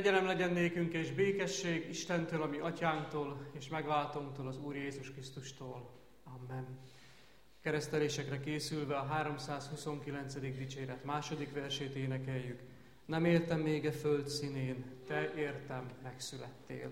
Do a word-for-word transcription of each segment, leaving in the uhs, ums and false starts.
Kegyelem legyen nékünk és békesség Istentől, a mi atyánktól, és megváltónktól, az Úr Jézus Krisztustól. Amen. Keresztelésekre készülve a háromszázhuszonkilencedik dicséret második versét énekeljük. Nem értem még e föld színén, te értem megszülettél.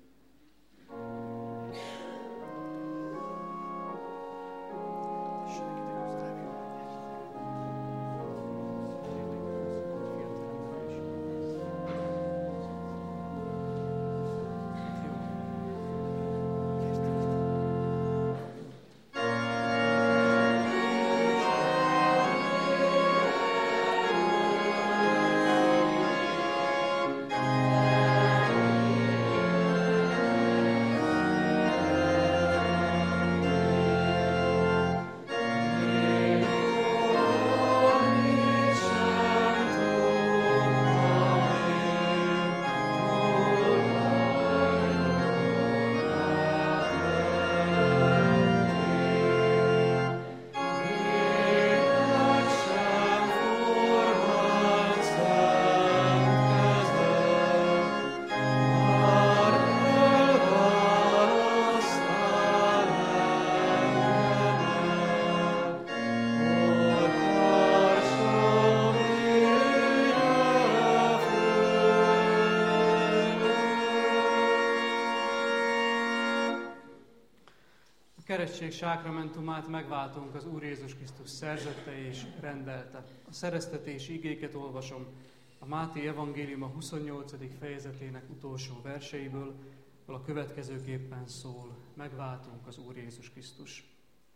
Keresztség sákramentumát megváltónk az Úr Jézus Krisztus szerzette és rendelte. A szereztetés igéket olvasom a Máté evangélium a huszonnyolcadik fejezetének utolsó verseiből, ahol a következőképpen szól: megváltónk az Úr Jézus Krisztus.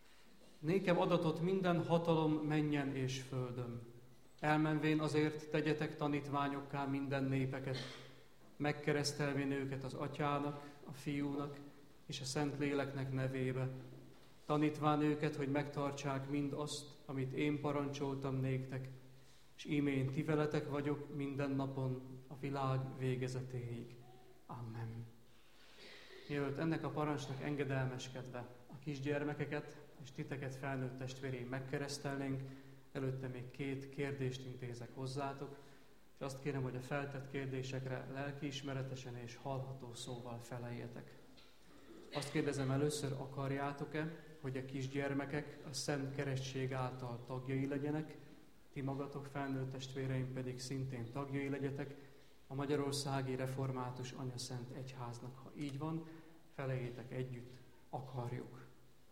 Nékem adatot minden hatalom mennyen és földön. Elmenvén azért tegyetek tanítványokká minden népeket, megkeresztelvén őket az Atyának, a Fiúnak és a Szentléleknek nevébe, tanítván őket, hogy megtartsák mind azt, amit én parancsoltam néktek, és íme én ti veletek vagyok minden napon a világ végezetéig. Amen. Mielőtt ennek a parancsnak engedelmeskedve a kisgyermekeket és titeket felnőtt testvéreim megkeresztelnénk, előtte még két kérdést intézek hozzátok, és azt kérem, hogy a feltett kérdésekre lelkiismeretesen és hallható szóval feleljetek. Azt kérdezem először, akarjátok-e, hogy a kisgyermekek a Szent Keresztség által tagjai legyenek, ti magatok felnőtt testvéreim pedig szintén tagjai legyetek a Magyarországi Református Anyaszent Egyháznak. Ha így van, feleljétek együtt, akarjuk.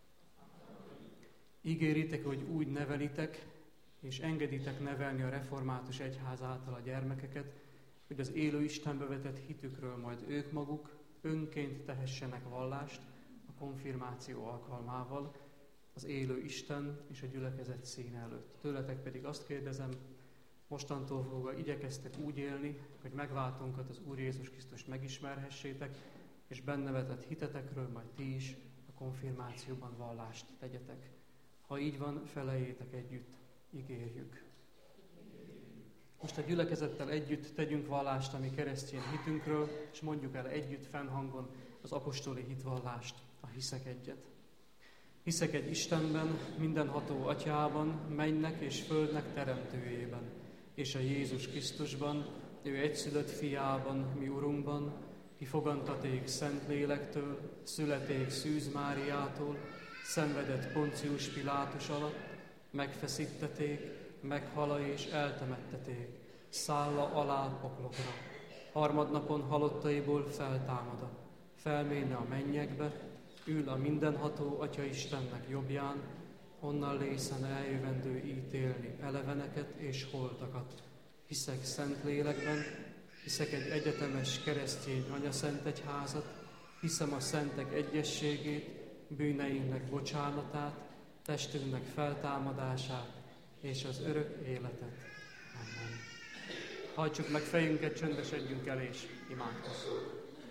Ígéritek, hogy úgy nevelitek, és engeditek nevelni a Református Egyház által a gyermekeket, hogy az élő Istenbe vetett hitükről majd ők maguk önként tehessenek vallást a konfirmáció alkalmával az élő Isten és a gyülekezet színe előtt. Tőletek pedig azt kérdezem, mostantól fogva igyekeztek úgy élni, hogy megváltónkat, az Úr Jézus Krisztust megismerhessétek, és benne vetett hitetekről majd ti is a konfirmációban vallást tegyetek. Ha így van, feleljétek együtt, ígérjük. Most a gyülekezettel együtt tegyünk vallást a mi keresztény hitünkről, és mondjuk el együtt fennhangon az apostoli hitvallást, a hiszek egyet. Hiszek egy Istenben, mindenható Atyában, mennynek és földnek teremtőjében, és a Jézus Krisztusban, ő egyszülött fiában, mi Urunkban, ki fogantaték Szent Lélektől, születék Szűz Máriától, szenvedett Poncius Pilátus alatt, megfeszítették, meghala és eltemetteték, szálla alá poklokra. Harmadnapon halottaiból feltámada, felméne a mennyekbe, ül a mindenható Atya Istennek jobbján, onnan lészen eljövendő ítélni eleveneket és holtakat. Hiszek Szent Lélekben, hiszek egy egyetemes keresztény anyaszent egyházat, hiszem a szentek egyességét, bűneinknek bocsánatát, testünknek feltámadását és az örök életet. Amen. Hajtsuk meg fejünket, csöndesedjünk el és imádkozzunk.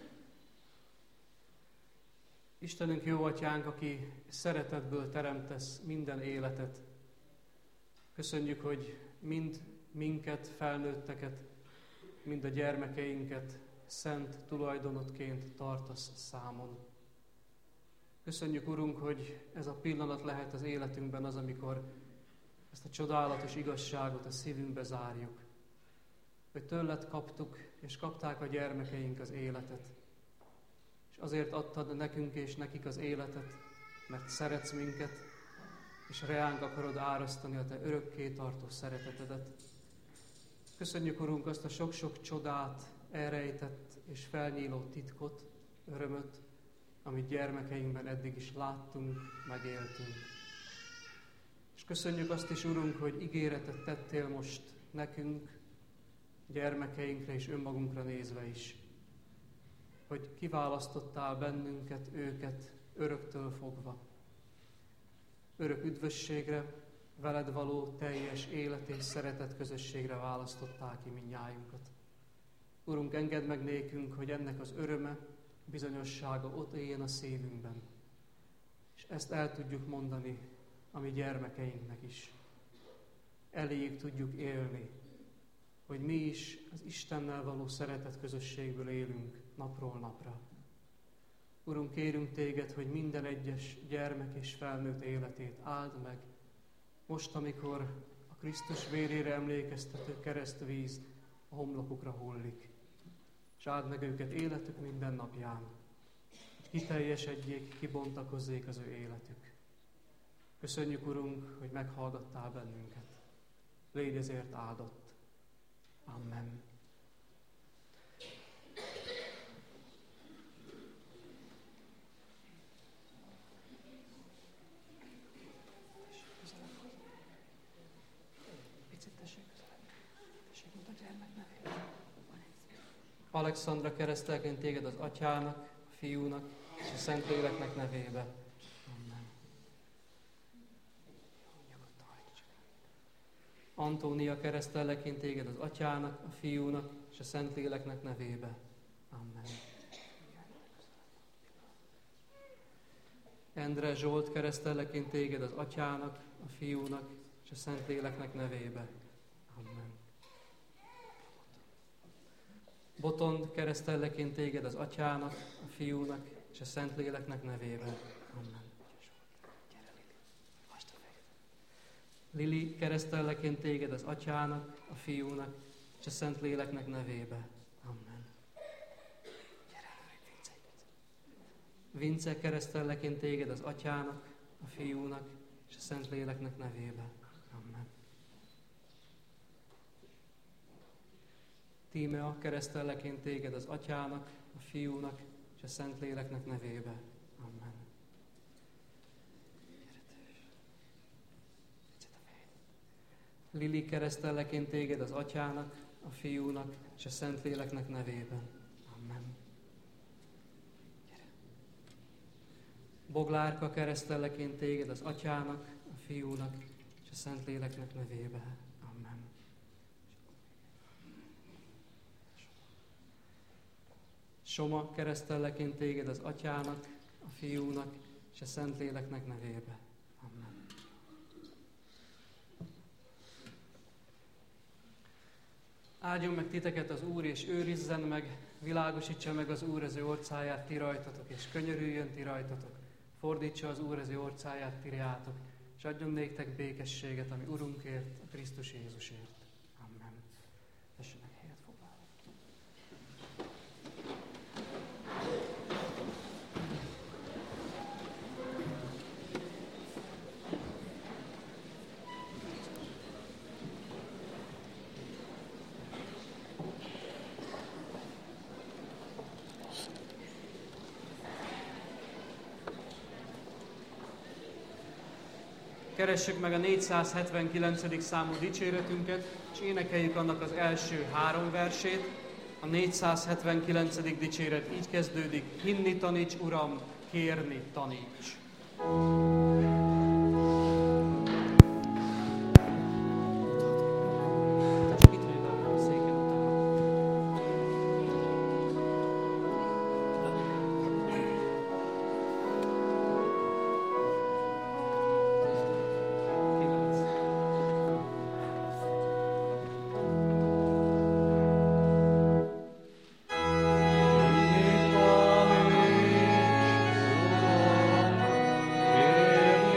Istenünk, jó Atyánk, aki szeretetből teremtesz minden életet. Köszönjük, hogy mind minket, felnőtteket, mind a gyermekeinket szent tulajdonodként tartasz számon. Köszönjük, Urunk, hogy ez a pillanat lehet az életünkben az, amikor ezt a csodálatos igazságot a szívünkbe zárjuk. Hogy tőled kaptuk, és kapták a gyermekeink az életet. És azért adtad nekünk és nekik az életet, mert szeretsz minket, és reánk akarod árasztani a te örökké tartó szeretetedet. Köszönjük, Urunk, azt a sok-sok csodát, elrejtett és felnyíló titkot, örömöt, amit gyermekeinkben eddig is láttunk, megéltünk. És köszönjük azt is, Urunk, hogy ígéretet tettél most nekünk, gyermekeinkre és önmagunkra nézve is, hogy kiválasztottál bennünket, őket öröktől fogva. Örök üdvösségre, veled való teljes élet és szeretet közösségre választottál ki mindnyájunkat. Urunk, engedd meg nékünk, hogy ennek az öröme, bizonyossága ott éljen a szívünkben. És ezt el tudjuk mondani a mi gyermekeinknek is. Eléjük tudjuk élni, hogy mi is az Istennel való szeretet közösségből élünk napról napra. Urunk, kérünk téged, hogy minden egyes gyermek és felnőtt életét áld meg, most, amikor a Krisztus vérére emlékeztető keresztvíz a homlokukra hullik. És áld meg őket életük minden napján, hogy kiteljesedjék, kibontakozzék az ő életük. Köszönjük, Urunk, hogy meghallgattál bennünket. Légy ezért áldott. Amen. Alexandra, keresztelként téged az Atyának, a Fiúnak és a Szentléleknek nevébe. Amen. Antónia, keresztelként téged az Atyának, a Fiúnak és a Szentléleknek nevébe. Amen. Endre Zsolt, keresztelként téged az Atyának, a Fiúnak és a Szentléleknek nevébe. Amen. Botond, keresztelleként téged az Atyának, a Fiúnak és a Szentléleknek nevébe. Amen. Lili, keresztelleként téged az Atyának, a Fiúnak és a Szentléleknek nevébe. Amen. Vince, keresztelleként téged az Atyának, a Fiúnak és a Szentléleknek nevébe. Amen. Tímea, keresztelleként téged az Atyának, a Fiúnak és a Szentléleknek nevébe. Amen. Lili, keresztelleként téged az Atyának, a Fiúnak és a Szentléleknek nevében. Amen. Boglárka, keresztelleként téged az Atyának, a Fiúnak és a Szentléleknek nevében. Amen. Soma, keresztelleként téged az Atyának, a Fiúnak és a Szentléleknek nevébe. Amen. Áldjon meg titeket az Úr, és őrizzen meg, világosítsa meg az Úr az ő orcáját ti rajtatok, és könyörüljön ti rajtatok. Fordítsa az Úr az ő orcáját ti reátok, és adjon néktek békességet, ami Urunkért, a Krisztus Jézusért. Amen. Tessenek helyet foglalni. Keressük meg a négyszázhetvenkilencedik számú dicséretünket, és énekeljük annak az első három versét. A négyszázhetvenkilencedik dicséret így kezdődik: hinni taníts, Uram, kérni taníts. Kérni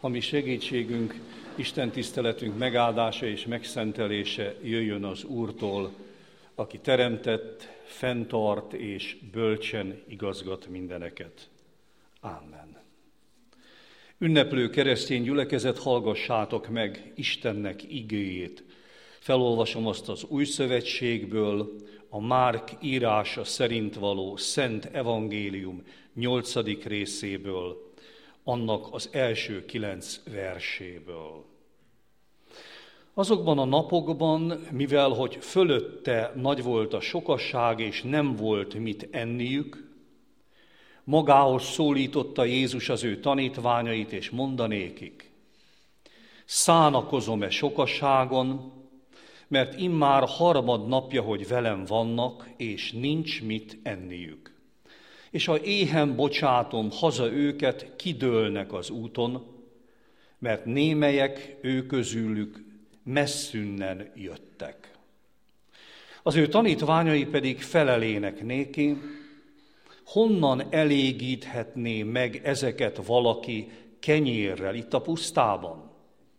A mi segítségünk, Isten tiszteletünk megáldása és megszentelése jöjjön az Úrtól, aki teremtett, fenntart és bölcsen igazgat mindeneket. Ámen. Ünneplő keresztény gyülekezet, hallgassátok meg Istennek igéjét. Felolvasom azt az Új Szövetségből, a Márk írása szerint való Szent Evangélium nyolcadik részéből, annak az első kilenc verséből. Azokban a napokban, mivel hogy fölötte nagy volt a sokasság, és nem volt mit enniük, magához szólította Jézus az ő tanítványait, és mondanékik: szánakozom-e sokasságon, mert immár harmad napja, hogy velem vannak, és nincs mit enniük. És ha éhen bocsátom haza őket, kidőlnek az úton, mert némelyek ő közülük messzünnen jöttek. Az ő tanítványai pedig felelének néki: honnan elégíthetné meg ezeket valaki kenyérrel itt a pusztában?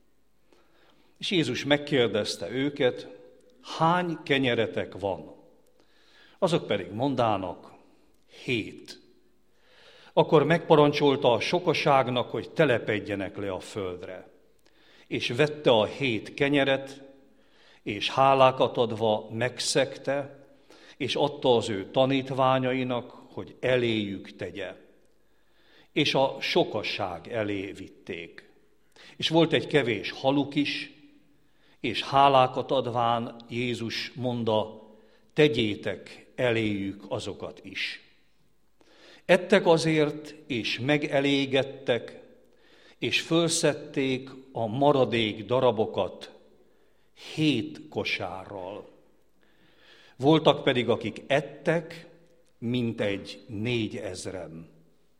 És Jézus megkérdezte őket: hány kenyeretek van? Azok pedig mondának: hét. Akkor megparancsolta a sokaságnak, hogy telepedjenek le a földre. És vette a hét kenyeret, és hálákat adva megszegte, és adta az ő tanítványainak, hogy eléjük tegye. És a sokaság elé vitték. És volt egy kevés haluk is, és hálákat adván Jézus mondta: tegyétek eléjük azokat is. Ettek azért, és megelégedtek, és fölszedték a maradék darabokat hét kosárral. Voltak pedig, akik ettek, mintegy négyezren.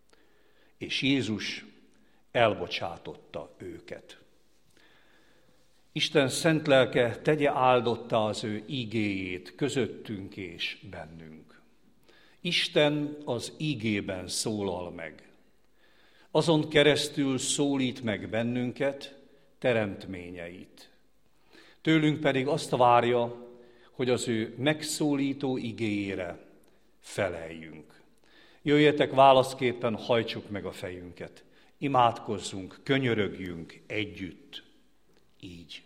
És Jézus elbocsátotta őket. Isten szent lelke tegye áldottá az ő igéjét közöttünk és bennünk. Isten az igében szólal meg. Azon keresztül szólít meg bennünket, teremtményeit. Tőlünk pedig azt várja, hogy az ő megszólító igéjére feleljünk. Jöjjetek, válaszképpen hajtsuk meg a fejünket. Imádkozzunk, könyörögjünk együtt. Így.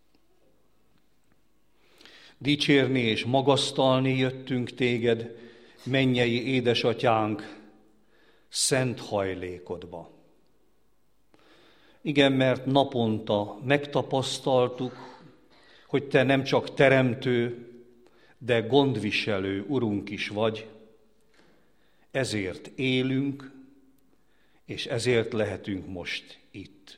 Dicsérni és magasztalni jöttünk téged, mennyei édesatyánk, szent hajlékodba. Igen, mert naponta megtapasztaltuk, hogy te nem csak teremtő, de gondviselő Urunk is vagy, ezért élünk, és ezért lehetünk most itt.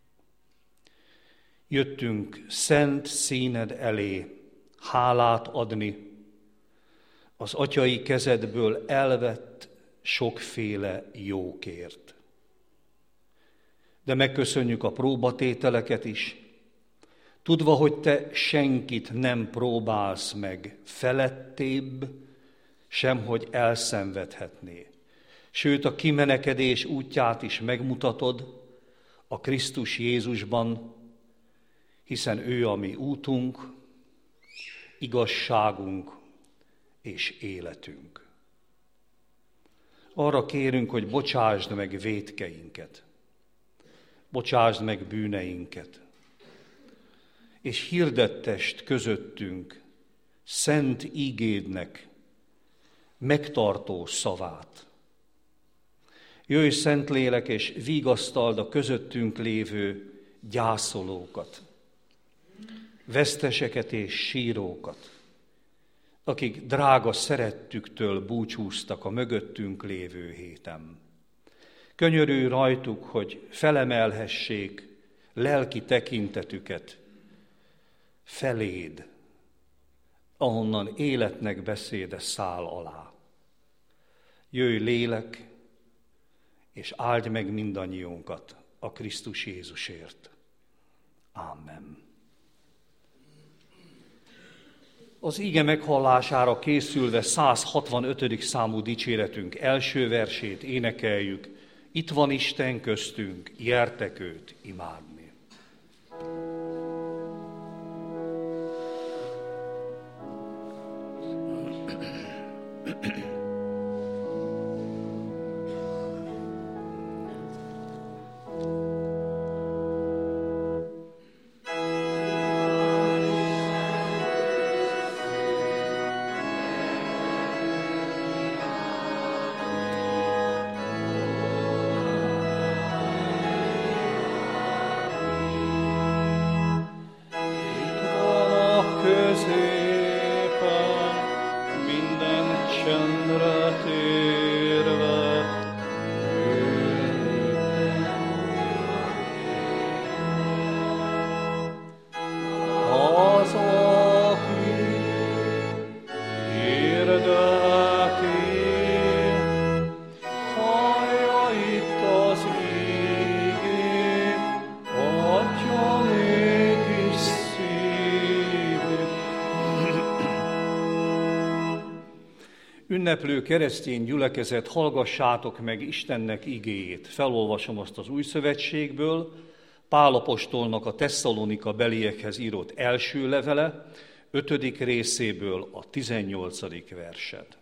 Jöttünk szent színed elé hálát adni az atyai kezedből elvett sokféle jókért. De megköszönjük a próbatételeket is, tudva, hogy te senkit nem próbálsz meg felettébb, sem hogy elszenvedhetné. Sőt, a kimenekedés útját is megmutatod a Krisztus Jézusban, hiszen ő a mi útunk, igazságunk és életünk. Arra kérünk, hogy bocsásd meg vétkeinket, bocsásd meg bűneinket, és hirdettest közöttünk szent ígédnek megtartó szavát. Jöjj, Szentlélek, és vigasztald a közöttünk lévő gyászolókat, veszteseket és sírókat, akik drága szerettüktől búcsúztak a mögöttünk lévő héten. Könyörülj rajtuk, hogy felemelhessék lelki tekintetüket feléd, ahonnan életnek beszéde száll alá. Jöjj, Lélek, és áldj meg mindannyiunkat a Krisztus Jézusért. Amen. Az ige meghallására készülve száz hatvanötödik számú dicséretünk első versét énekeljük, Itt van Isten köztünk, gyertek őt imádni. Ünneplő keresztény gyülekezet, hallgassátok meg Istennek igéjét. Felolvasom azt az Új Szövetségből, Pál apostolnak a Tesszalonika beliekhez írott első levele, ötödik részéből a tizennyolcadik verset.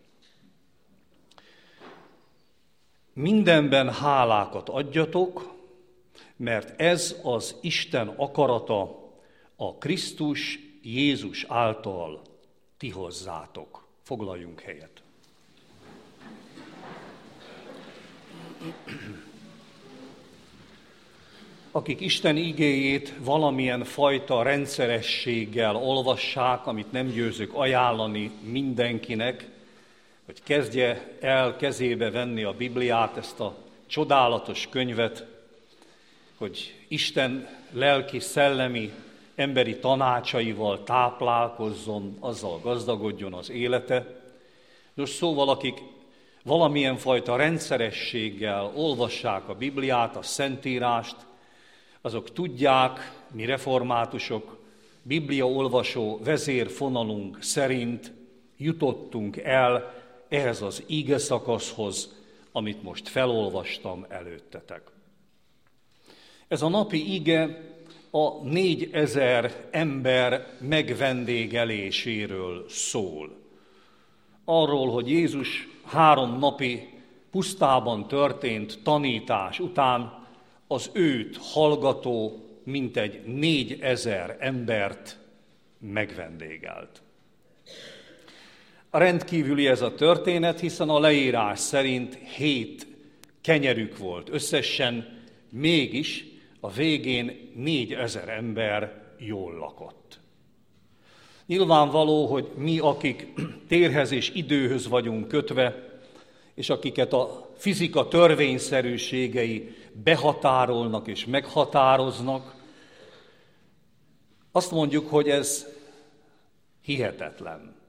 Mindenben hálákat adjatok, mert ez az Isten akarata a Krisztus Jézus által ti hozzátok. Foglaljunk helyet. Akik Isten igéjét valamilyen fajta rendszerességgel olvassák, amit nem győzök ajánlani mindenkinek, hogy kezdje el kezébe venni a Bibliát, ezt a csodálatos könyvet, hogy Isten lelki, szellemi, emberi tanácsaival táplálkozzon, azzal gazdagodjon az élete. Nos, szóval akik valamilyen fajta rendszerességgel olvassák a Bibliát, a Szentírást, azok tudják, mi reformátusok, bibliaolvasó vezérfonalunk szerint jutottunk el ehhez az ige szakaszhoz, amit most felolvastam előttetek. Ez a napi ige a négyezer ember megvendégeléséről szól. Arról, hogy Jézus három napi pusztában történt tanítás után az őt hallgató mintegy négyezer embert megvendégelt. Rendkívüli ez a történet, hiszen a leírás szerint hét kenyerük volt összesen, mégis a végén négyezer ember jól lakott. Nyilvánvaló, hogy mi, akik térhez és időhöz vagyunk kötve, és akiket a fizika törvényszerűségei behatárolnak és meghatároznak, azt mondjuk, hogy ez hihetetlen.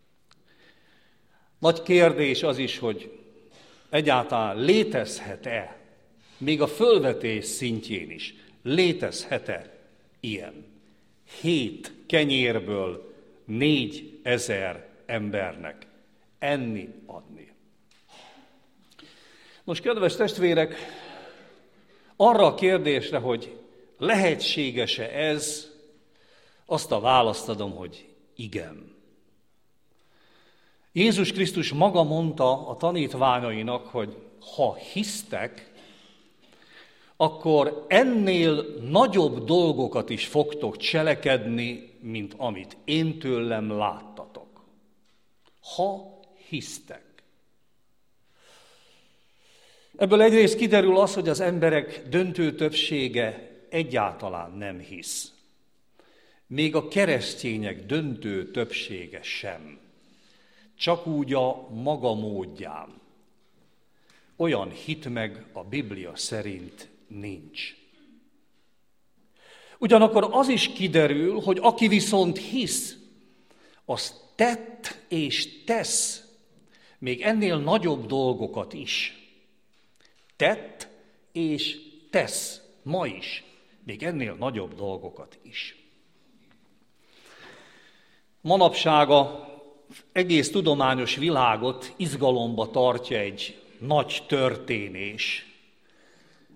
Nagy kérdés az is, hogy egyáltalán létezhet-e, még a fölvetés szintjén is, létezhet-e ilyen? Hét kenyérből négyezer embernek enni, adni. Most, kedves testvérek, arra a kérdésre, hogy lehetséges-e ez, azt a választ adom, hogy igen. Jézus Krisztus maga mondta a tanítványainak, hogy ha hisztek, akkor ennél nagyobb dolgokat is fogtok cselekedni, mint amit én tőlem láttatok. Ha hisztek. Ebből egyrészt kiderül az, hogy az emberek döntő többsége egyáltalán nem hisz. Még a keresztények döntő többsége sem. Csak úgy a maga módján. Olyan hit meg a Biblia szerint nincs. Ugyanakkor az is kiderül, hogy aki viszont hisz, az tett és tesz még ennél nagyobb dolgokat is. Tett és tesz ma is, még ennél nagyobb dolgokat is. Manapság az egész tudományos világot izgalomba tartja egy nagy történés,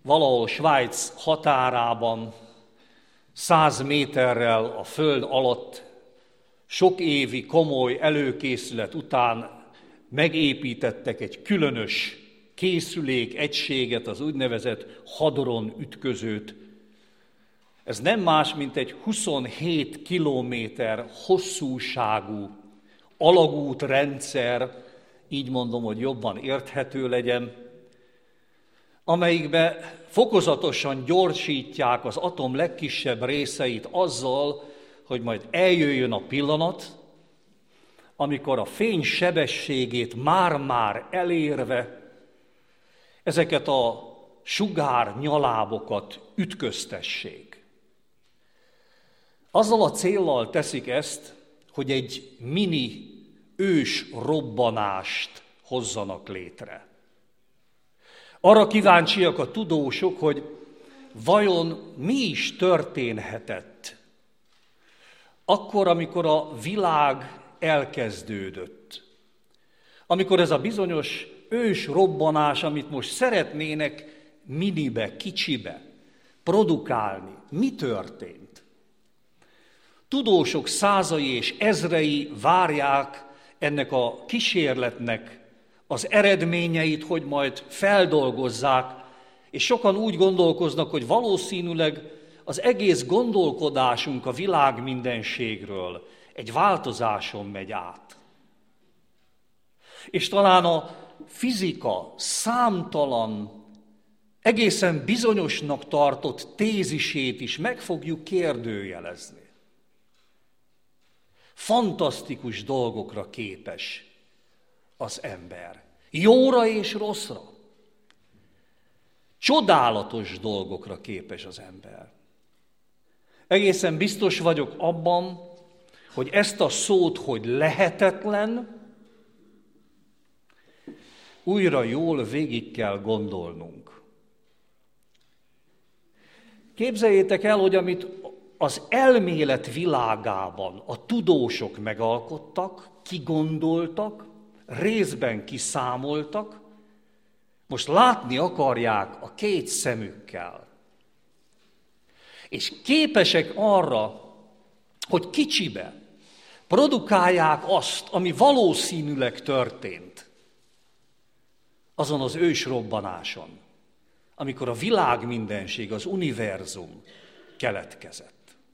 valahol Svájc határában, száz méterrel a föld alatt, sok évi komoly előkészület után megépítettek egy különös készülék egységet, az úgynevezett hadron ütközőt. Ez nem más, mint egy huszonhét kilométer hosszúságú alagútrendszer, így mondom, hogy jobban érthető legyen, amelyikbe fokozatosan gyorsítják az atom legkisebb részeit azzal, hogy majd eljöjjön a pillanat, amikor a fény sebességét már-már elérve ezeket a sugár nyalábokat ütköztessék. Azzal a céllal teszik ezt, hogy egy mini ős robbanást hozzanak létre. Arra kíváncsiak a tudósok, hogy vajon mi is történhetett akkor, amikor a világ elkezdődött. Amikor ez a bizonyos ős robbanás, amit most szeretnének minibe, kicsibe produkálni, mi történt? Tudósok százai és ezrei várják ennek a kísérletnek az eredményeit, hogy majd feldolgozzák, és sokan úgy gondolkoznak, hogy valószínűleg az egész gondolkodásunk a világ mindenségről egy változáson megy át. És talán a fizika számtalan, egészen bizonyosnak tartott tézisét is meg fogjuk kérdőjelezni. Fantasztikus dolgokra képes az ember. Jóra és rosszra. Csodálatos dolgokra képes az ember. Egészen biztos vagyok abban, hogy ezt a szót, hogy lehetetlen, újra jól végig kell gondolnunk. Képzeljétek el, hogy amit az elmélet világában a tudósok megalkottak, kigondoltak, részben kiszámoltak, most látni akarják a két szemükkel. És képesek arra, hogy kicsibe produkálják azt, ami valószínűleg történt azon az ősrobbanáson, amikor a világ mindenség, az univerzum keletkezett.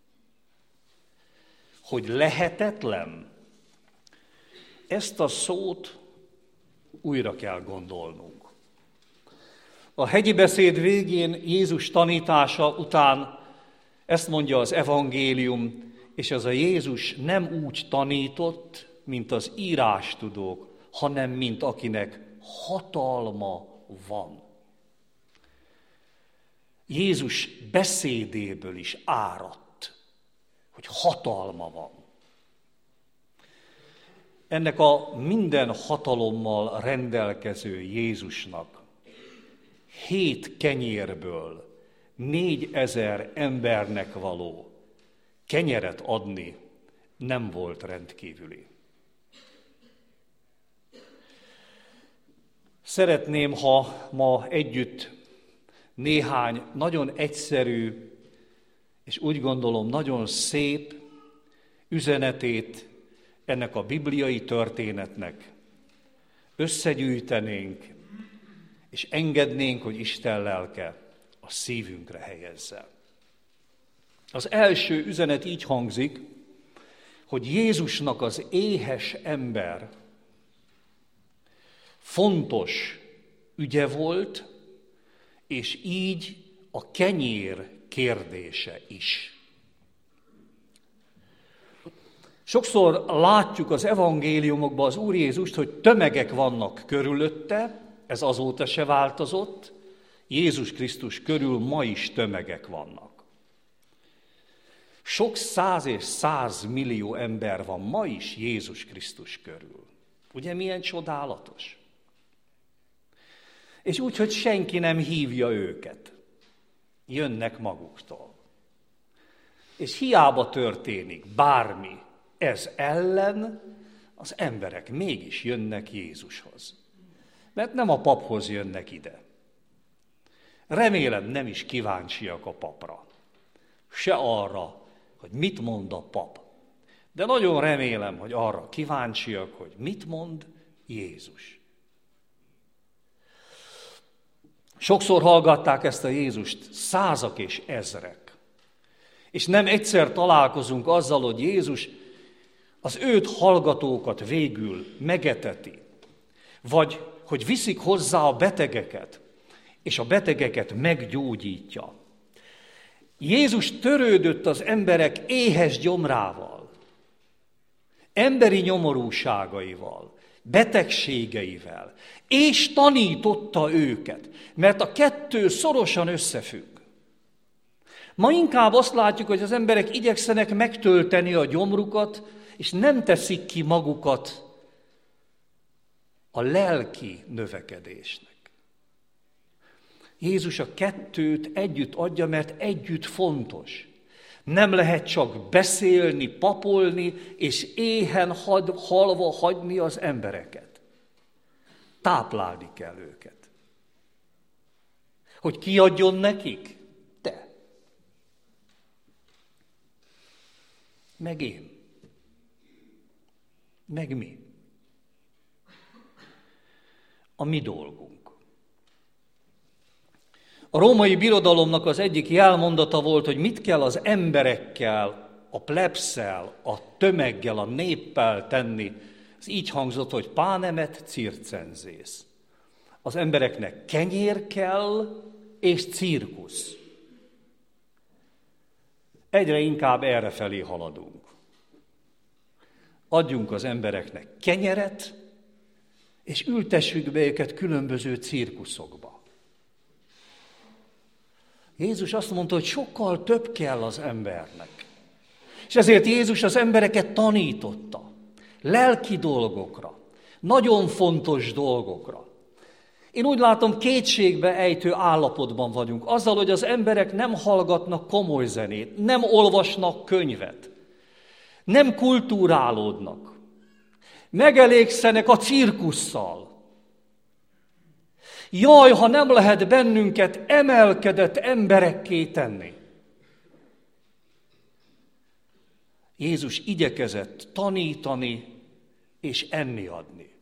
Hogy lehetetlen, ezt a szót újra kell gondolnunk. A hegyi beszéd végén Jézus tanítása után ezt mondja az evangélium, és az a Jézus nem úgy tanított, mint az írástudók, hanem mint akinek hatalma van. Jézus beszédéből is áradt, hogy hatalma van. Ennek a minden hatalommal rendelkező Jézusnak hét kenyérből négyezer embernek való kenyeret adni nem volt rendkívüli. Szeretném, ha ma együtt néhány nagyon egyszerű, és úgy gondolom nagyon szép üzenetét ennek a bibliai történetnek összegyűjtenénk, és engednénk, hogy Isten lelke a szívünkre helyezze. Az első üzenet így hangzik, hogy Jézusnak az éhes ember fontos ügye volt, és így a kenyér kérdése is. Sokszor látjuk az evangéliumokban az Úr Jézust, hogy tömegek vannak körülötte, ez azóta se változott, Jézus Krisztus körül ma is tömegek vannak. Sok száz és száz millió ember van ma is Jézus Krisztus körül. Ugye milyen csodálatos? És úgy, hogy senki nem hívja őket. Jönnek maguktól. És hiába történik bármi ez ellen, az emberek mégis jönnek Jézushoz. Mert nem a paphoz jönnek ide. Remélem nem is kíváncsiak a papra. Se arra, hogy mit mond a pap. De nagyon remélem, hogy arra kíváncsiak, hogy mit mond Jézus. Sokszor hallgatták ezt a Jézust százak és ezrek. És nem egyszer találkozunk azzal, hogy Jézus az őt hallgatókat végül megeteti. Vagy hogy viszik hozzá a betegeket, és a betegeket meggyógyítja. Jézus törődött az emberek éhes gyomrával, emberi nyomorúságaival, betegségeivel, és tanította őket, mert a kettő szorosan összefügg. Ma inkább azt látjuk, hogy az emberek igyekszenek megtölteni a gyomrukat, és nem teszik ki magukat a lelki növekedésnek. Jézus a kettőt együtt adja, mert együtt fontos. Nem lehet csak beszélni, papolni, és éhen had, halva hagyni az embereket. Táplálni kell őket. Hogy ki adjon nekik? Te. Meg én. Meg mi. A mi dolgunk. A római birodalomnak az egyik jelmondata volt, hogy mit kell az emberekkel, a plebsszel, a tömeggel, a néppel tenni. Ez így hangzott, hogy pánemet circenzész. Az embereknek kenyér kell és cirkusz. Egyre inkább errefelé haladunk. Adjunk az embereknek kenyeret, és ültessük be őket különböző cirkuszokba. Jézus azt mondta, hogy sokkal több kell az embernek. És ezért Jézus az embereket tanította. Lelki dolgokra, nagyon fontos dolgokra. Én úgy látom, kétségbe ejtő állapotban vagyunk. Azzal, hogy az emberek nem hallgatnak komoly zenét, nem olvasnak könyvet, nem kulturálódnak, megelégszenek a cirkusszal. Jaj, ha nem lehet bennünket emelkedett emberekké tenni. Jézus igyekezett tanítani és enni adni.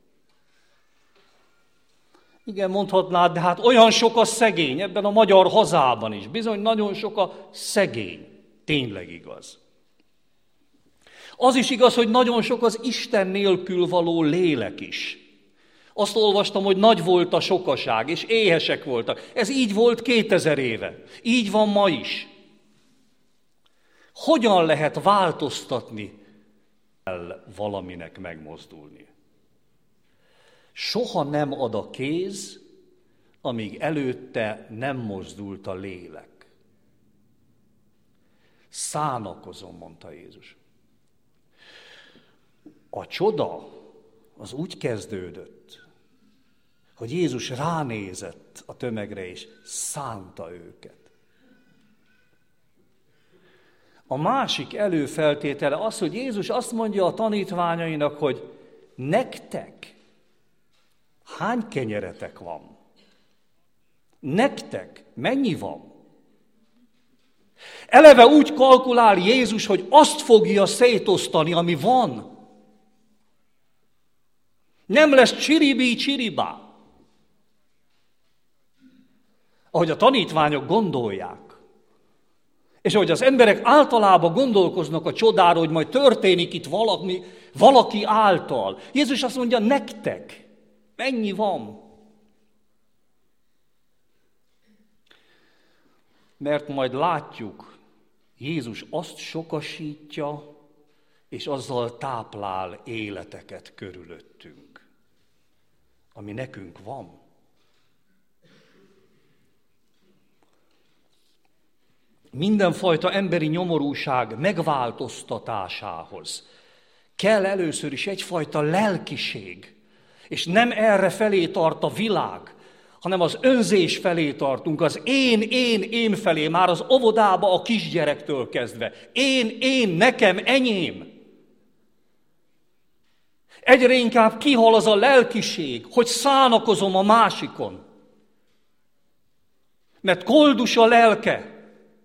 Igen, mondhatnád, de hát olyan sok a szegény, ebben a magyar hazában is. Bizony nagyon sok a szegény. Tényleg igaz. Az is igaz, hogy nagyon sok az Isten nélkül való lélek is. Azt olvastam, hogy nagy volt a sokaság, és éhesek voltak. Ez így volt kétezer éve. Így van ma is. Hogyan lehet változtatni el valaminek megmozdulni? Soha nem ad a kéz, amíg előtte nem mozdult a lélek. Szánakozom, mondta Jézus. A csoda az úgy kezdődött, hogy Jézus ránézett a tömegre, és szánta őket. A másik előfeltétele az, hogy Jézus azt mondja a tanítványainak, hogy nektek hány kenyeretek van? Nektek mennyi van? Eleve úgy kalkulál Jézus, hogy azt fogja szétosztani, ami van. Nem lesz csiribí-csiribá. Ahogy a tanítványok gondolják. És ahogy az emberek általában gondolkoznak a csodáról, hogy majd történik itt valami, valaki által. Jézus azt mondja, nektek mennyi van? Mert majd látjuk, Jézus azt sokasítja, és azzal táplál életeket körülöttünk, ami nekünk van. Mindenfajta emberi nyomorúság megváltoztatásához kell először is egyfajta lelkiség, és nem erre felé tart a világ, hanem az önzés felé tartunk, az én, én, én felé, már az óvodába a kisgyerektől kezdve. Én, én, nekem, enyém. Egyre inkább kihal az a lelkiség, hogy szánakozom a másikon. Mert koldus a lelke.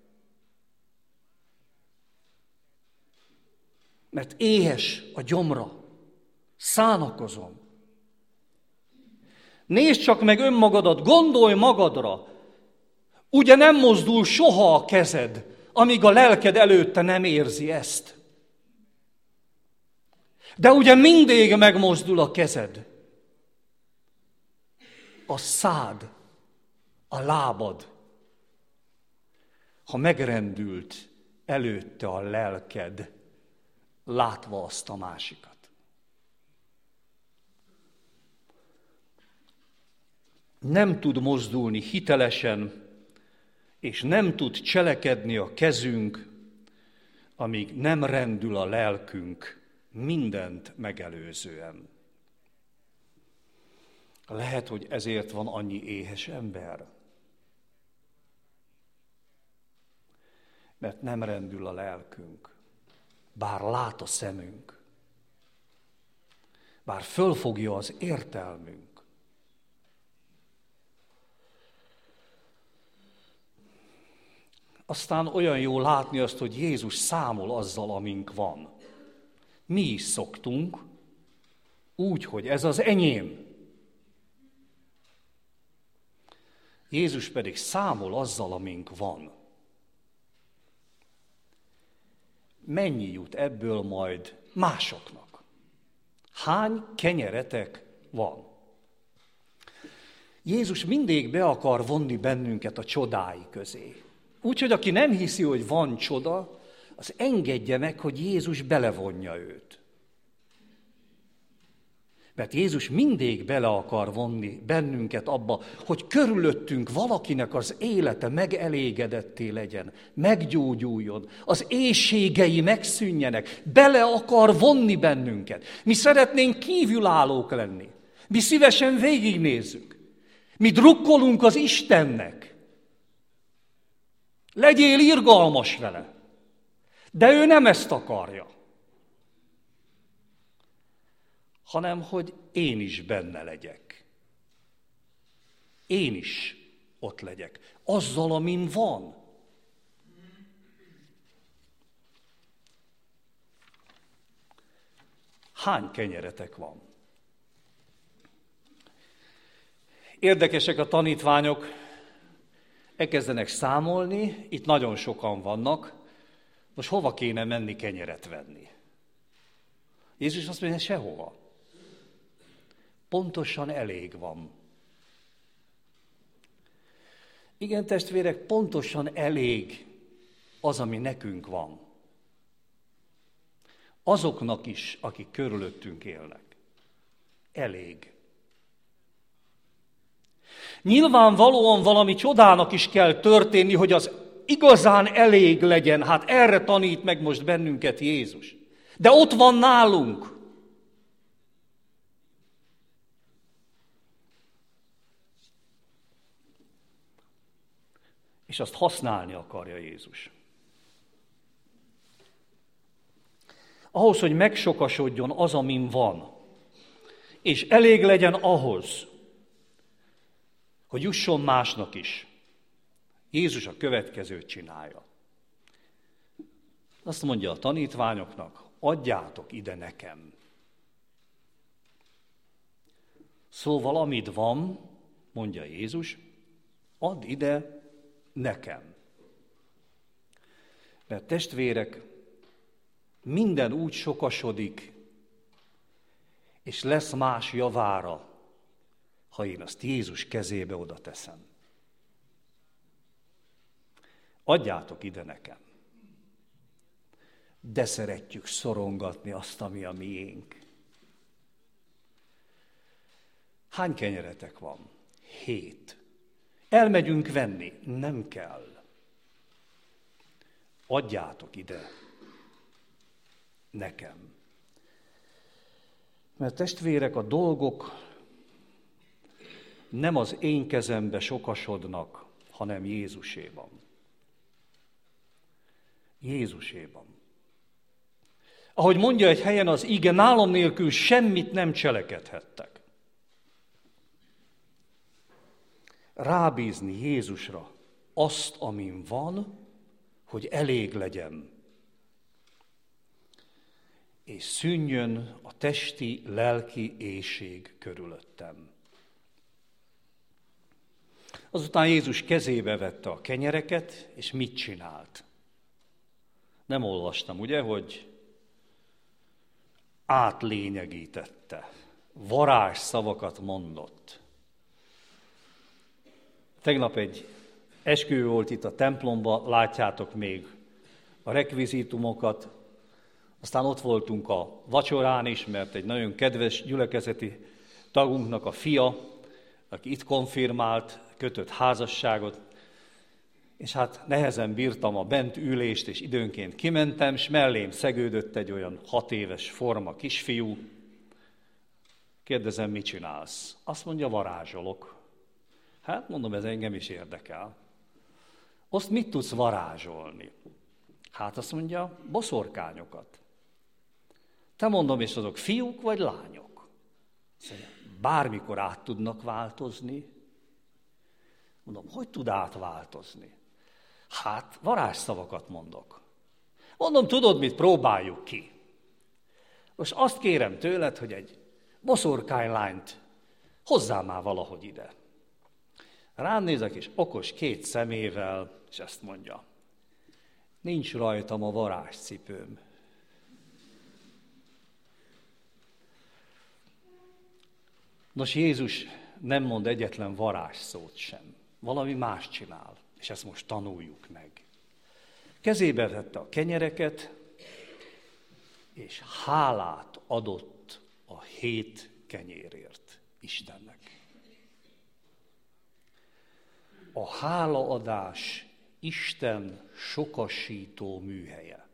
Mert éhes a gyomra. Szánakozom. Nézd csak meg önmagadat, gondolj magadra. Ugye nem mozdul soha a kezed, amíg a lelked előtte nem érzi ezt. De ugye mindig megmozdul a kezed. A szád, a lábad, ha megrendült előtte a lelked, látva azt a másikat. Nem tud mozdulni hitelesen, és nem tud cselekedni a kezünk, amíg nem rendül a lelkünk mindent megelőzően. Lehet, hogy ezért van annyi éhes ember. Mert nem rendül a lelkünk, bár lát a szemünk, bár fölfogja az értelmünk. Aztán olyan jó látni azt, hogy Jézus számol azzal, amink van. Mi is szoktunk, úgy, hogy ez az enyém. Jézus pedig számol azzal, amink van. Mennyi jut ebből majd másoknak? Hány kenyeretek van? Jézus mindig be akar vonni bennünket a csodái közé. Úgyhogy aki nem hiszi, hogy van csoda, az engedje meg, hogy Jézus belevonja őt. Mert Jézus mindig bele akar vonni bennünket abba, hogy körülöttünk valakinek az élete megelégedetté legyen, meggyógyuljon, az éhségei megszűnjenek, bele akar vonni bennünket. Mi szeretnénk kívülállók lenni. Mi szívesen végignézzük. Mi drukkolunk az Istennek. Legyél irgalmas vele. De ő nem ezt akarja. Hanem, hogy én is benne legyek. Én is ott legyek. Azzal, amin van. Hány kenyeretek van? Érdekesek a tanítványok, elkezdenek számolni, itt nagyon sokan vannak, most hova kéne menni kenyeret venni? Jézus azt mondja, sehova. Pontosan elég van. Igen, testvérek, pontosan elég az, ami nekünk van. Azoknak is, akik körülöttünk élnek. Elég. Nyilvánvalóan valami csodának is kell történni, hogy az igazán elég legyen. Hát erre tanít meg most bennünket Jézus. De ott van nálunk. És azt használni akarja Jézus. Ahhoz, hogy megsokasodjon az, amin van, és elég legyen ahhoz, hogy jusson másnak is. Jézus a következőt csinálja. Azt mondja a tanítványoknak, adjátok ide nekem. Szóval, amit van, mondja Jézus, add ide nekem. Mert testvérek, minden úgy sokasodik, és lesz más javára, ha én azt Jézus kezébe oda teszem. Adjátok ide nekem. De szeretjük szorongatni azt, ami a miénk. Hány kenyeretek van? Hét. Elmegyünk venni? Nem kell. Adjátok ide nekem. Mert testvérek, a dolgok nem az én kezembe sokasodnak, hanem Jézuséban. Jézuséban. Ahogy mondja egy helyen az ige, nálam nélkül semmit nem cselekedhettek. Rábízni Jézusra azt, amin van, hogy elég legyen, és szűnjön a testi, lelki éhség körülöttem. Azután Jézus kezébe vette a kenyereket, és mit csinált? Nem olvastam, ugye, hogy átlényegítette, varázsszavakat mondott. Tegnap egy esküvő volt itt a templomban, látjátok még a rekvizítumokat, aztán ott voltunk a vacsorán is, mert egy nagyon kedves gyülekezeti tagunknak a fia, aki itt konfirmált, kötött házasságot, és hát nehezen bírtam a bent ülést, és időnként kimentem, és mellém szegődött egy olyan hat éves forma kisfiú. Kérdezem, mit csinálsz? Azt mondja, varázsolok. Hát mondom, ez engem is érdekel. Azt mit tudsz varázsolni? Hát azt mondja, boszorkányokat. Te mondom, és azok fiúk vagy lányok? Szóval bármikor át tudnak változni. Mondom, hogy tud átváltozni? Hát varázsszavakat mondok. Mondom, tudod mit, próbáljuk ki. Most azt kérem tőled, hogy egy boszorkánylányt hozzál már valahogy ide. Rám nézek, és okos két szemével, és ezt mondja. Nincs rajtam a varázscipőm. Nos, Jézus nem mond egyetlen varázsszót sem. Valami más csinál, és ezt most tanuljuk meg. Kezébe vette a kenyereket, és hálát adott a hét kenyérért Istennek. A hálaadás Isten sokasító műhelye.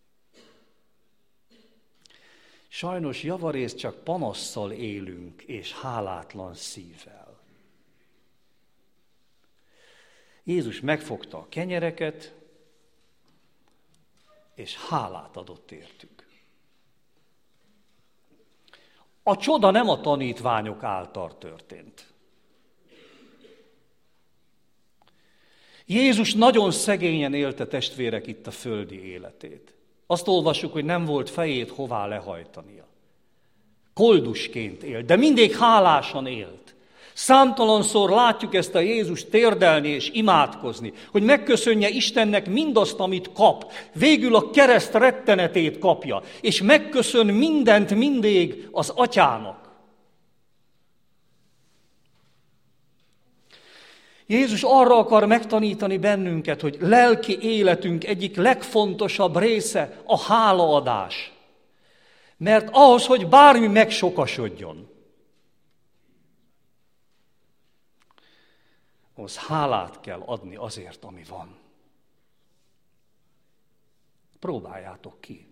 Sajnos javarészt csak panasszal élünk, és hálátlan szívvel. Jézus megfogta a kenyereket, és hálát adott értük. A csoda nem a tanítványok által történt. Jézus nagyon szegényen élte, testvérek, itt a földi életét. Azt olvassuk, hogy nem volt fejét hová lehajtania. Koldusként élt, de mindig hálásan élt. Számtalanszor látjuk ezt a Jézust térdelni és imádkozni, hogy megköszönje Istennek mindazt, amit kap. Végül a kereszt rettenetét kapja, és megköszön mindent mindig az Atyának. Jézus arra akar megtanítani bennünket, hogy lelki életünk egyik legfontosabb része a hálaadás. Mert ahhoz, hogy bármi megsokasodjon, ahhoz hálát kell adni azért, ami van. Próbáljátok ki.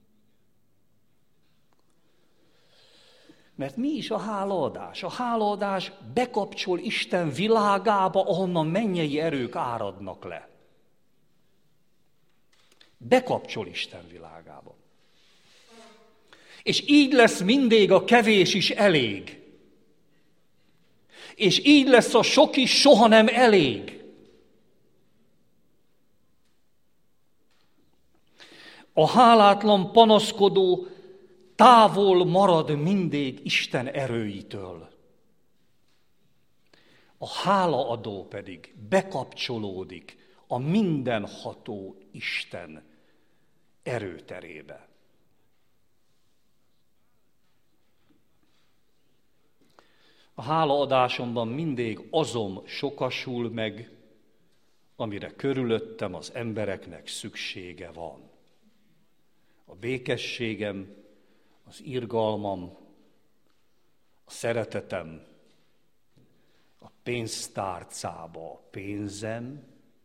Mert mi is a hálaadás? A hálaadás bekapcsol Isten világába, ahonnan mennyei erők áradnak le. Bekapcsol Isten világába. És így lesz mindig a kevés is elég. És így lesz a sok is soha nem elég. A hálátlan panaszkodó távol marad mindig Isten erőitől. A hálaadó pedig bekapcsolódik a mindenható Isten erőterébe. A hálaadásomban mindig azon sokasul meg, amire körülöttem az embereknek szüksége van. A békességem, az irgalmam, a szeretetem, a pénztárcába a pénzem,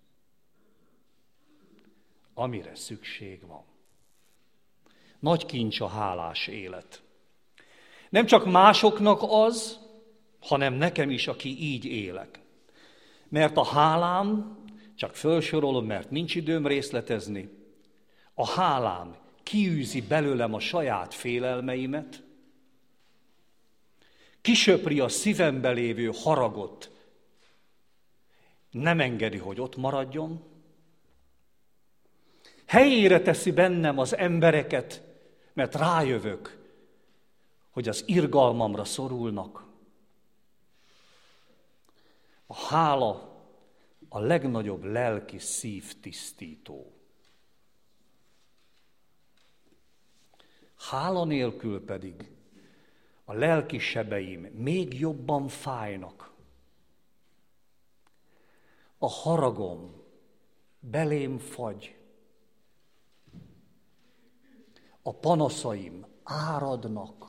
amire szükség van. Nagy kincs a hálás élet. Nem csak másoknak az, hanem nekem is, aki így élek. Mert a hálám, csak felsorolom, mert nincs időm részletezni, a hálám kiűzi belőlem a saját félelmeimet, kisöpri a szívembe lévő haragot, nem engedi, hogy ott maradjon, helyére teszi bennem az embereket, mert rájövök, hogy az irgalmamra szorulnak. A hála a legnagyobb lelki szívtisztító. Hála nélkül pedig a lelki sebeim még jobban fájnak. A haragom belém fagy. A panaszaim áradnak.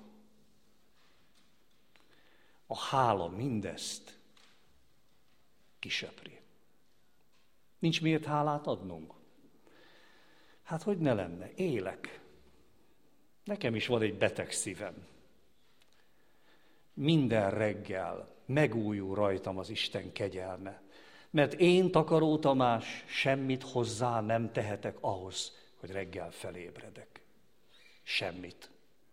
A hála mindezt kisöpri. Nincs miért hálát adnunk? Hát hogy ne lenne? Élek. Nekem is van egy beteg szívem. Minden reggel megújul rajtam az Isten kegyelme. Mert én, Takaró Tamás, semmit hozzá nem tehetek ahhoz, hogy reggel felébredek. Semmit.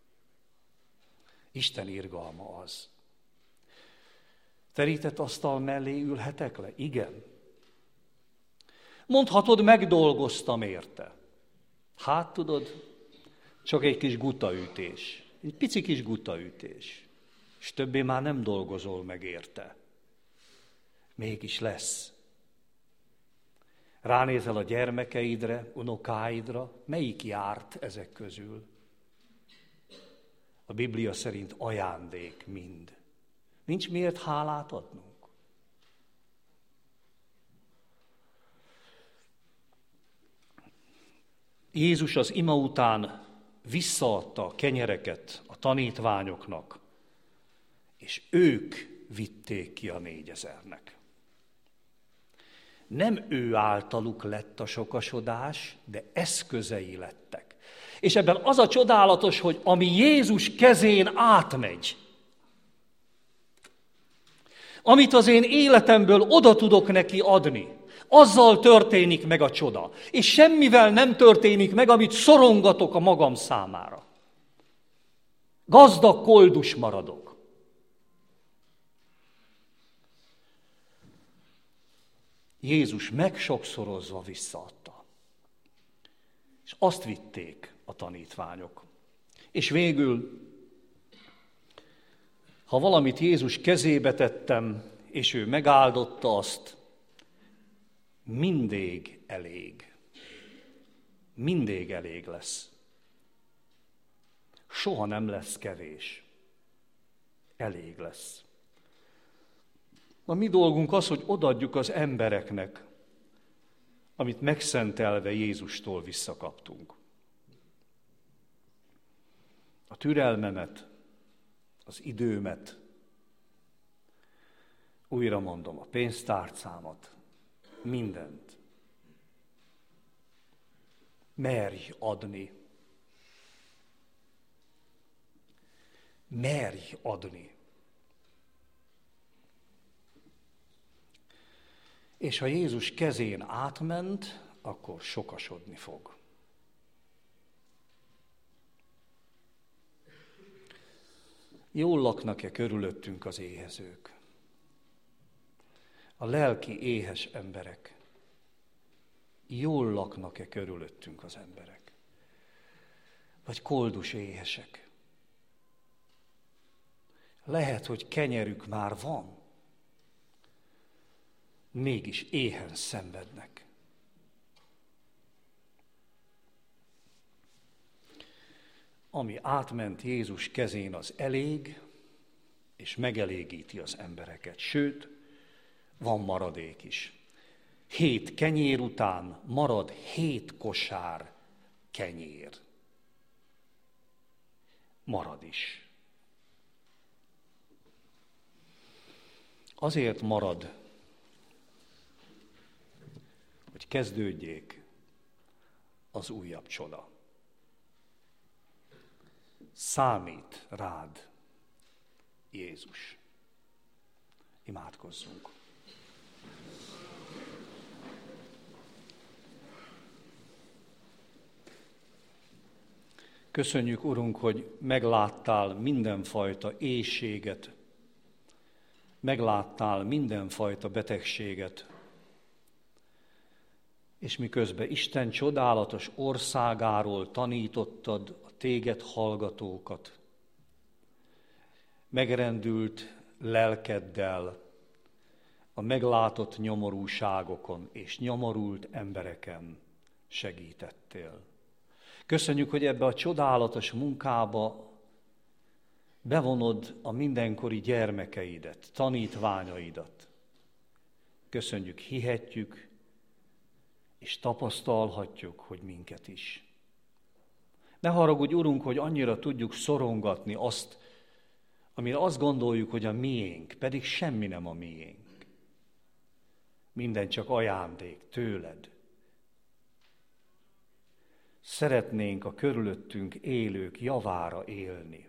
Isten irgalma az. Terített asztal mellé ülhetek le? Igen. Mondhatod, megdolgoztam érte. Hát tudod, csak egy kis gutaütés. Egy pici kis gutaütés. És többé már nem dolgozol meg érte. Mégis lesz. Ránézel a gyermekeidre, unokáidra, melyik járt ezek közül? A Biblia szerint ajándék mind. Nincs miért hálát adnunk. Jézus az ima után visszaadta a kenyereket a tanítványoknak, és ők vitték ki a négyezernek. Nem ő általuk lett a sokasodás, de eszközei lettek. És ebben az a csodálatos, hogy ami Jézus kezén átmegy, amit az én életemből oda tudok neki adni, azzal történik meg a csoda. És semmivel nem történik meg, amit szorongatok a magam számára. Gazdag koldus maradok. Jézus megsokszorozva visszaadta. És azt vitték a tanítványok. És végül, ha valamit Jézus kezébe tettem, és ő megáldotta azt, mindig elég. Mindig elég lesz. Soha nem lesz kevés. Elég lesz. A mi dolgunk az, hogy odaadjuk az embereknek, amit megszentelve Jézustól visszakaptunk. A türelmemet, az időmet, újra mondom, a pénztárcámat, mindent. Merj adni. Merj adni. És ha Jézus kezén átment, akkor sokasodni fog. Jól laknak-e körülöttünk az éhezők? A lelki éhes emberek. Jól laknak-e körülöttünk az emberek? Vagy koldus éhesek? Lehet, hogy kenyerük már van, mégis éhen szenvednek. Ami átment Jézus kezén, az elég, és megelégíti az embereket. Sőt, van maradék is. Hét kenyér után marad hét kosár kenyér. Marad is. Azért marad, hogy kezdődjék az újabb csoda. Számít rád Jézus. Imádkozzunk. Köszönjük, Urunk, hogy megláttál mindenfajta éhséget, megláttál mindenfajta betegséget és miközben Isten csodálatos országáról tanítottad a téged hallgatókat, megrendült lelkeddel a meglátott nyomorúságokon és nyomorult embereken segítettél. Köszönjük, hogy ebbe a csodálatos munkába bevonod a mindenkori gyermekeidet, tanítványaidat. Köszönjük, hihetjük, és tapasztalhatjuk, hogy minket is. Ne haragudj, Urunk, hogy annyira tudjuk szorongatni azt, amire azt gondoljuk, hogy a miénk, pedig semmi nem a miénk. Minden csak ajándék tőled. Szeretnénk a körülöttünk élők javára élni.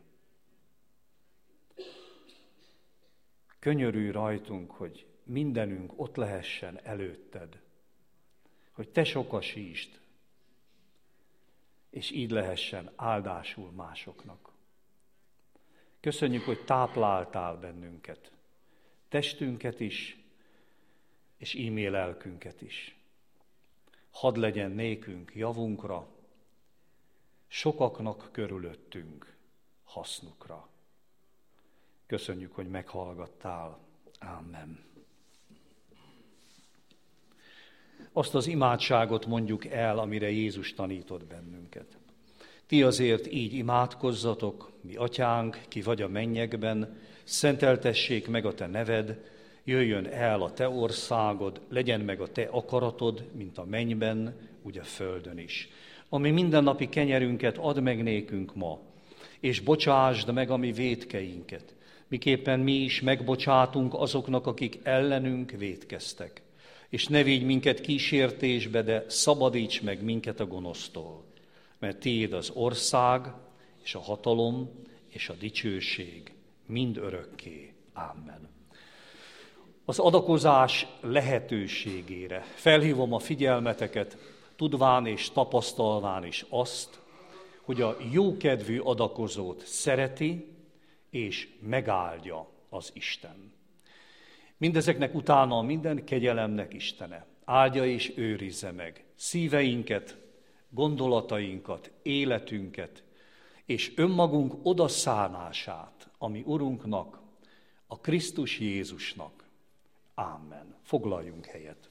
Könyörülj rajtunk, hogy mindenünk ott lehessen előtted, hogy te sokasítsd, és így lehessen áldásul másoknak. Köszönjük, hogy tápláltál bennünket, testünket is, és íme lelkünket is. Hadd legyen nékünk javunkra, sokaknak körülöttünk hasznukra. Köszönjük, hogy meghallgattál. Amen. Azt az imádságot mondjuk el, amire Jézus tanított bennünket. Ti azért így imádkozzatok, mi atyánk, ki vagy a mennyekben, szenteltessék meg a te neved, jöjjön el a te országod, legyen meg a te akaratod, mint a mennyben, úgy a földön is. Ami mindennapi kenyerünket add meg nékünk ma, és bocsásd meg a mi vétkeinket, miképpen mi is megbocsátunk azoknak, akik ellenünk vétkeztek. És ne vigy minket kísértésbe, de szabadíts meg minket a gonosztól, mert tiéd az ország, és a hatalom, és a dicsőség mind örökké. Amen. Az adakozás lehetőségére felhívom a figyelmeteket, tudván és tapasztalván is azt, hogy a jókedvű adakozót szereti és megáldja az Isten. Mindezeknek utána minden kegyelemnek Istene áldja és őrizze meg szíveinket, gondolatainkat, életünket, és önmagunk odaszánását, ami Urunknak, a Krisztus Jézusnak. Amen. Foglaljunk helyet.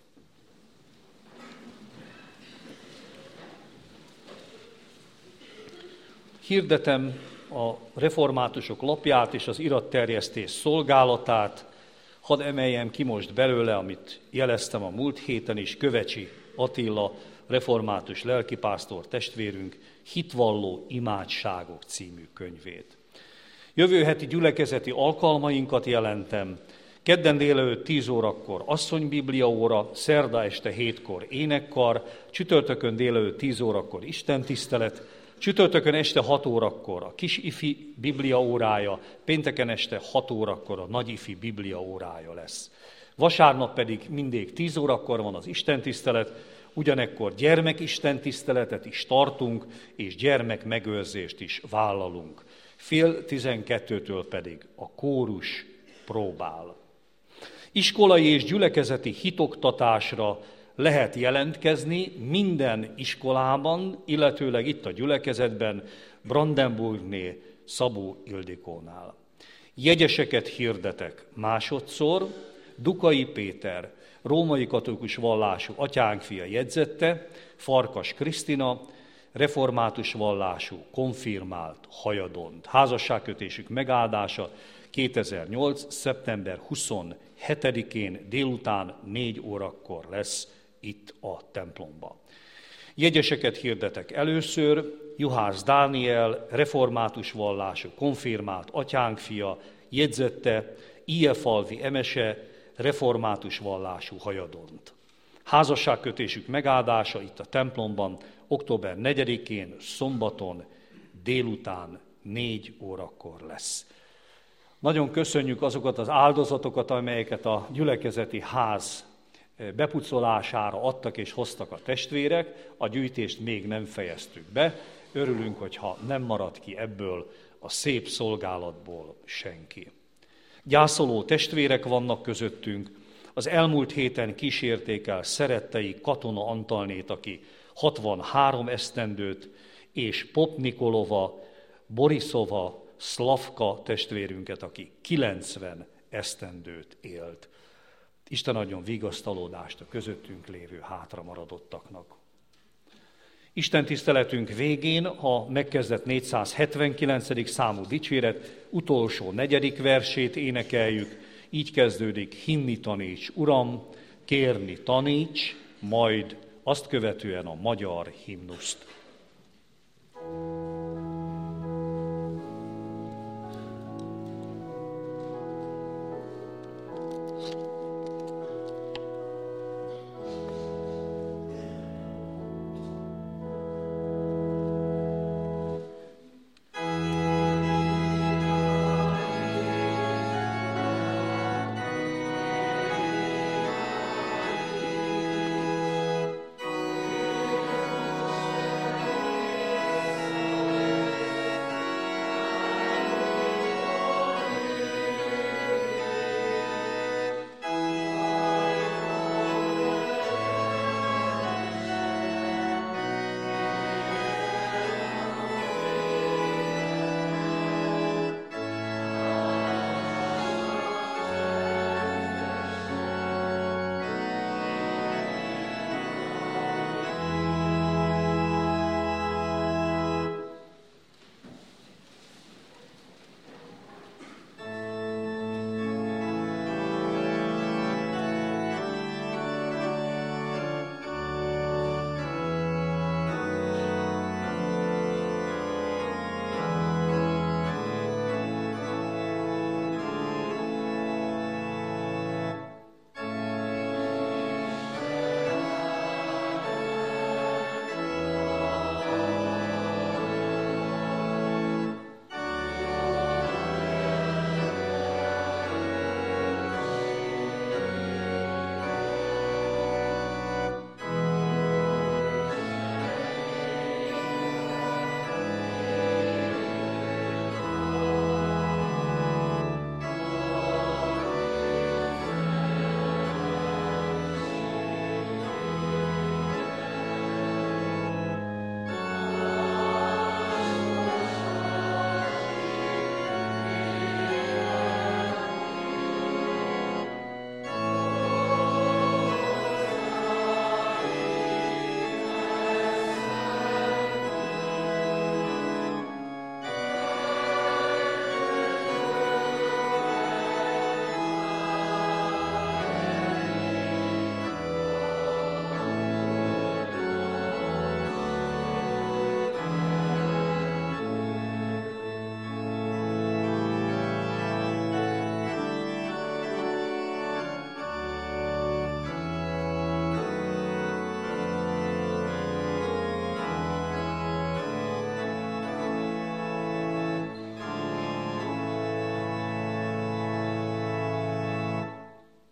Hirdetem a reformátusok lapját és az iratterjesztés szolgálatát. Hadd emeljem ki most belőle, amit jeleztem a múlt héten is, Kövecsi Attila, református lelkipásztor testvérünk Hitvalló imádságok című könyvét. Jövő heti gyülekezeti alkalmainkat jelentem. Kedden délelőtt tíz órakor asszonybiblia óra, szerda este hétkor énekkar, csütörtökön délelőtt tíz órakor istentisztelet, csütörtökön este hat órakor a kisifi biblia órája, pénteken este hat órakor a nagyifi biblia órája lesz. Vasárnap pedig mindig tíz órakor van az istentisztelet, ugyanekkor gyermekistentiszteletet is tartunk, és gyermekmegőrzést is vállalunk. Fél tizenkettőtől pedig a kórus próbál. Iskolai és gyülekezeti hitoktatásra lehet jelentkezni minden iskolában, illetőleg itt a gyülekezetben, Brandenburgnél, Szabó Ildikónál. Jegyeseket hirdetek másodszor, Dukai Péter, római katolikus vallású atyánk fia jegyzette, Farkas Krisztina, református vallású, konfirmált Hajadont. Házasságkötésük megáldása kétezer-nyolc. szeptember huszonhetedikén délután négy órakor lesz itt a templomban. Jegyeseket hirdetek először, Juhász Dániel, református vallású, konfirmált atyánk fia, jegyzette, Ijefalvi Emese, református vallású Hajadont. Házasságkötésük megáldása itt a templomban október negyedikén, szombaton délután négy órakor lesz. Nagyon köszönjük azokat az áldozatokat, amelyeket a gyülekezeti ház bepucolására adtak és hoztak a testvérek. A gyűjtést még nem fejeztük be. Örülünk, hogyha nem marad ki ebből a szép szolgálatból senki. Gyászoló testvérek vannak közöttünk, Az elmúlt héten kísérték el szerettei Katona Antalnét, aki hatvanhárom esztendőt, és Pop Nikolova, Borisova, Szlavka testvérünket, aki kilencven esztendőt élt. Isten adjon vigasztalódást a közöttünk lévő hátramaradottaknak. Isten tiszteletünk végén a megkezdett négyszázhetvenkilencedik számú dicséret utolsó negyedik versét énekeljük. Így kezdődik: hinni taníts, Uram, kérni taníts, majd azt követően a magyar himnuszt.